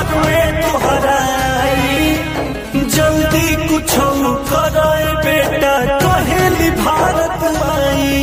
घर में तोहराई, जल्दी कुछ करे बेटा कहेली भारत माई।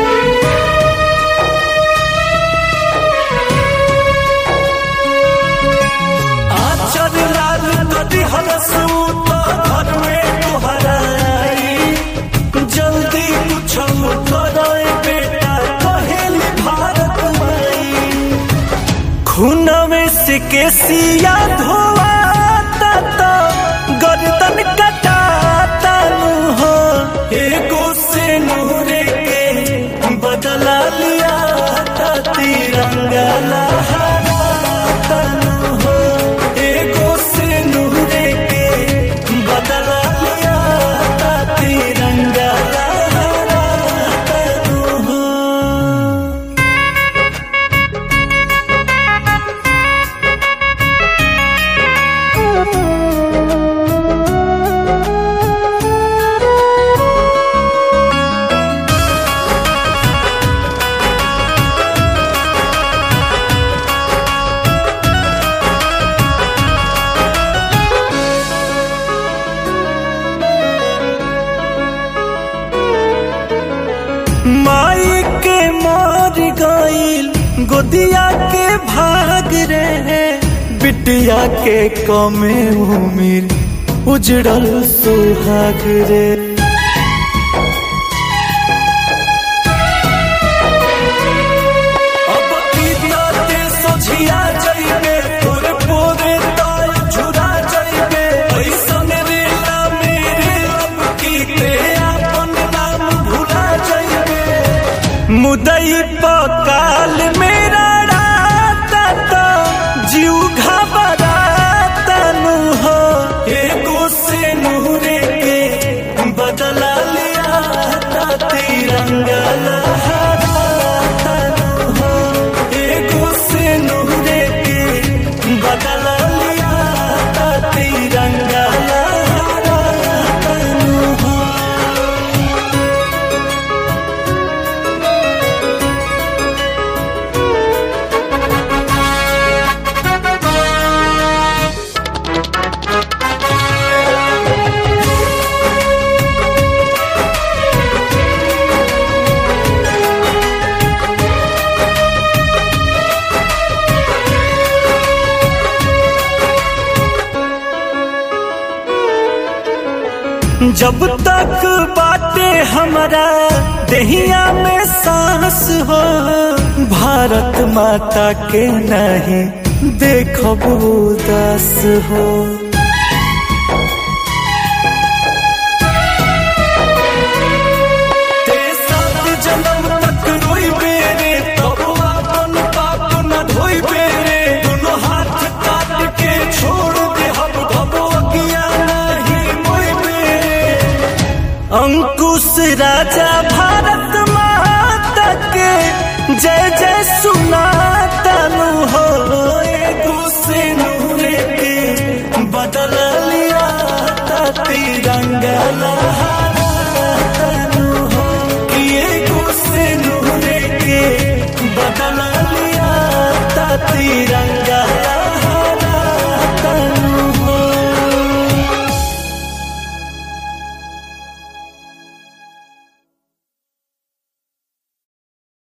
आचर लाल कदी हलसू तो घर में तोहराई, जल्दी कुछ करे बेटा कहेली भारत माई। खूनवे से केसिया धोवाता तो गर्दन कटाता हो, एगो से नूरे के बदला लिया तिरंगा लहराता हो, एगो से नूरे के बदला लिया तिरंगा लहराता हो। माई के मार गईल गोदिया के भाग रे, बिटिया के कमे उम्र उजड़ल सुहाग रे। अब इतना सोझिया जाइबे तोरे पोरे ताल झुरा जाइबे, ऐसन रेला मेरे अब की ते अपन नाम भुला जाइबे। मुदई पकाल मेरा राता तो जीव घबराता नु हो, एगो से नूरे के बदला लिया तिरंगा लहराता नु हो, एगो से नूरे के बदला लिया तिरंगा लहराता नु हो। जब तक बाटे हमारा देहिया में सांस हो, भारत माता के नहीं देखब उदास हो। सात जन्म तक रोइबे रे, तब अपन पाप न धोइबे रे, दोनों हाथ काट के छोड़ दे हम धबो किया नहीं मोइबे। अंकुश राजा भारत माता के जय जय सुनाता नु हो, एगो से नूरे के बदला लिया तिरंगा लहराता नु हो, एगो से नूरे के बदला लिया तिरंगा।